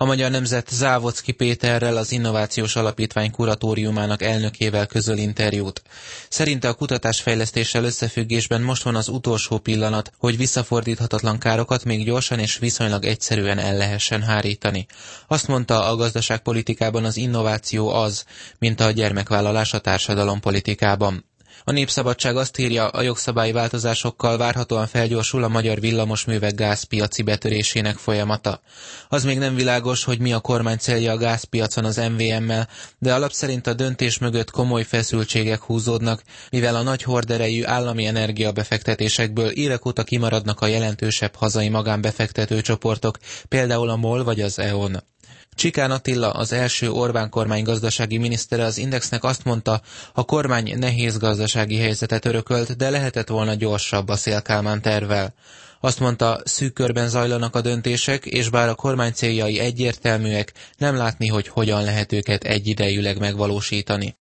A Magyar Nemzet Závodszky Péterrel, az Innovációs Alapítvány kuratóriumának elnökével közöl interjút. Szerinte a kutatásfejlesztéssel összefüggésben most van az utolsó pillanat, hogy visszafordíthatatlan károkat még gyorsan és viszonylag egyszerűen el lehessen hárítani. Azt mondta, a gazdaságpolitikában az innováció az, mint a gyermekvállalás a társadalompolitikában. A Népszabadság azt írja, a jogszabályi változásokkal várhatóan felgyorsul a magyar villamosművek gázpiaci betörésének folyamata. Az még nem világos, hogy mi a kormány célja a gázpiacon az MVM-mel, de alap szerint a döntés mögött komoly feszültségek húzódnak, mivel a nagy horderejű állami energiabefektetésekből évek óta kimaradnak a jelentősebb hazai magánbefektető csoportok, például a MOL vagy az E.ON. Csikán Attila, az első Orbán kormány gazdasági minisztere az Indexnek azt mondta, a kormány nehéz gazdasági helyzetet örökölt, de lehetett volna gyorsabb a Széll-Kálmán tervvel. Azt mondta, szűk körben zajlanak a döntések, és bár a kormány céljai egyértelműek, nem látni, hogy hogyan lehet őket egyidejűleg megvalósítani.